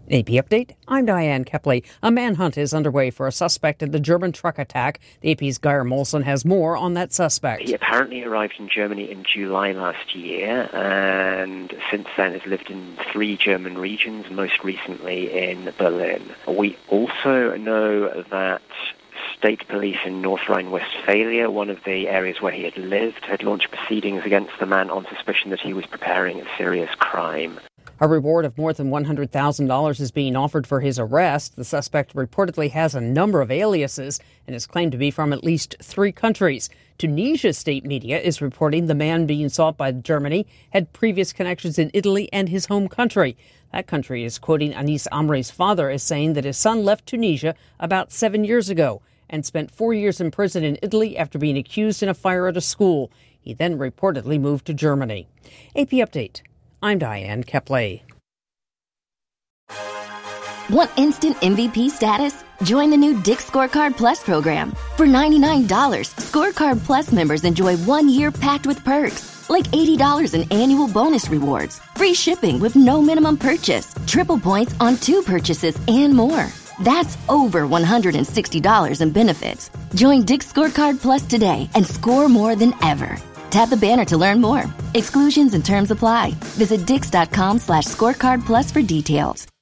AP Update, I'm Diane Kepley. A manhunt is underway for a suspect in the German truck attack. The AP's Geir Molson has more on that suspect. He apparently arrived in Germany in July last year, and since then has lived in 3 German regions, most recently in Berlin. We also know that state police in North Rhine-Westphalia, one of the areas where he had lived, had launched proceedings against the man on suspicion that he was preparing a serious crime. A reward of more than $100,000 is being offered for his arrest. The suspect reportedly has a number of aliases and is claimed to be from at least 3 countries. Tunisia state media is reporting the man being sought by Germany had previous connections in Italy and his home country. That country is quoting Anis Amri's father as saying that his son left Tunisia about 7 years ago and spent 4 years in prison in Italy after being accused in a fire at a school. He then reportedly moved to Germany. AP Update. I'm Diane Kepley. Want instant MVP status? Join the new Dick's Scorecard Plus program. For $99, Scorecard Plus members enjoy 1 year packed with perks, like $80 in annual bonus rewards, free shipping with no minimum purchase, triple points on 2 purchases, and more. That's over $160 in benefits. Join Dick's Scorecard Plus today and score more than ever. Tap the banner to learn more. Exclusions and terms apply. Visit Dix.com/scorecard plus for details.